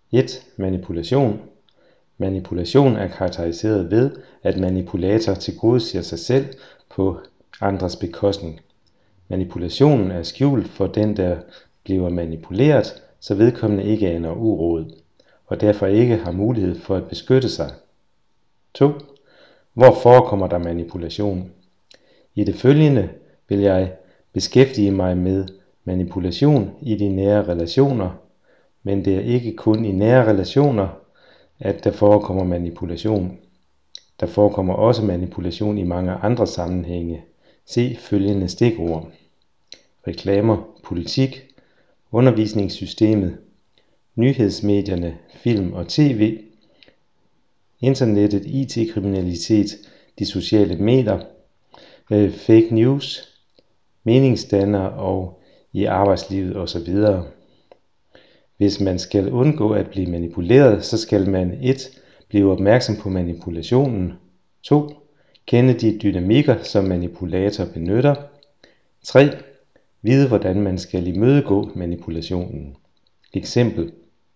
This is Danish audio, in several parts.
1. Manipulation. Manipulation er karakteriseret ved, at manipulator tilgodeser sig selv på andres bekostning. Manipulationen er skjult for den, der bliver manipuleret, så vedkommende ikke aner uråd, og derfor ikke har mulighed for at beskytte sig. 2. Hvor forekommer der manipulation? I det følgende vil jeg beskæftige mig med manipulation i de nære relationer, men det er ikke kun i nære relationer, at der forekommer manipulation. Der forekommer også manipulation i mange andre sammenhænge. Se følgende stikord: reklamer, politik, undervisningssystemet, nyhedsmedierne, film og tv, internettet, IT-kriminalitet, de sociale medier, fake news, meningsdannere og i arbejdslivet osv. Hvis man skal undgå at blive manipuleret, så skal man 1. Blive opmærksom på manipulationen. 2. Kende de dynamikker, som manipulator benytter. 3. Vide, hvordan man skal imødegå manipulationen. Eksempel: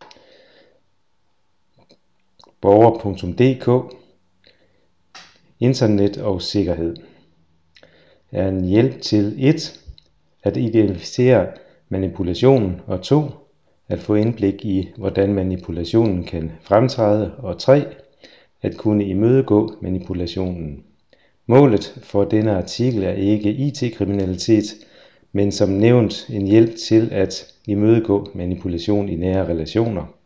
borger.dk. Internet og sikkerhed er en hjælp til 1. At identificere manipulationen, og 2. At få indblik i, hvordan manipulationen kan fremtræde, og 3. At kunne imødegå manipulationen. Målet for denne artikel er ikke IT-kriminalitet, men som nævnt en hjælp til at imødegå manipulation i nære relationer.